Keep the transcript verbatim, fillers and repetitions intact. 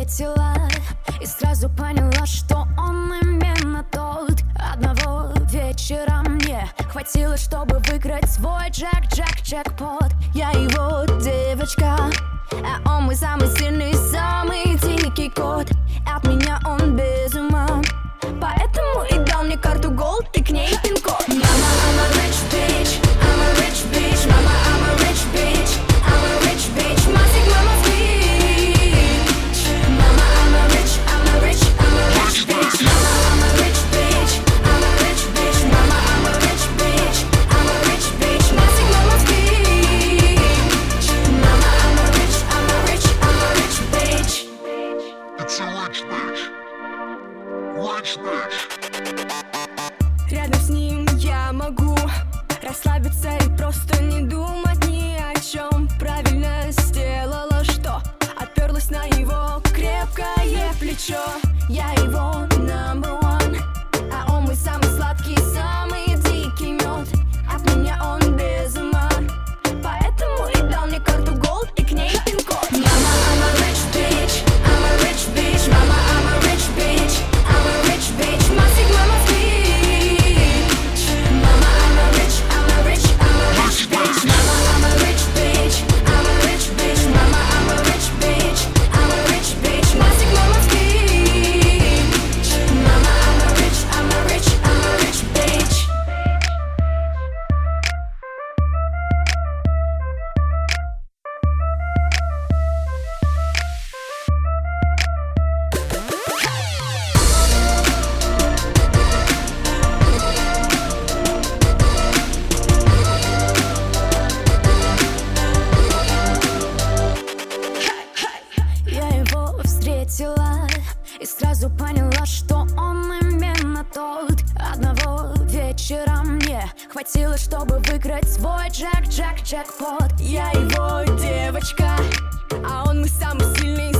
встретила и сразу поняла, что он именно тот. Одного вечера мне хватило, чтобы выиграть свой джек-джек-джекпот. Я его девочка, а он мой самый сильный, самый дикий кот. От меня он без ума, поэтому и дал мне карту голд и к ней пин-код. Мама, I'm a rich bitch, I'm a rich bitch. Мама, I'm a rich bitch, I'm a rich bitch. Масик, мама, bitch. Мама, I'm a rich, I'm a rich, I'm a rich bitch. Мама, I'm a rich bitch, I'm a rich bitch. Мама, I'm a rich bitch, I'm a rich bitch. Масик, мама, bitch. Мама, I'm a rich, I'm a rich, I'm a rich bitch. It's a rich bitch, rich bitch. Рядом с ним я могу расслабиться и просто не думать ни о чем. Правильно сделала, что оперлась на его крепкое плечо. Я его number one, а он мой самый сладкий, самый дикий мед. От меня он без ума, поэтому и дал мне карту голд и к ней пин-код. Мама, I'm a rich bitch, I'm a rich bitch. Мама, I'm a rich bitch, I'm a rich bitch. Масик, мама, bitch. Mama, I'm a rich, I'm a rich, I'm a rich bitch. Mama, I'm a rich bitch, I'm a rich bitch. Mama, I'm a rich bitch, I'm a rich bitch. Масик, мама, bitch. Mama, I'm a rich, I'm a rich, I'm a rich bitch. Я его встретила и сразу поняла, что он именно тот. Одного вечера мне хватило, чтобы выиграть свой джек-джек-джекпот. Я его девочка, а он мой самый сильный,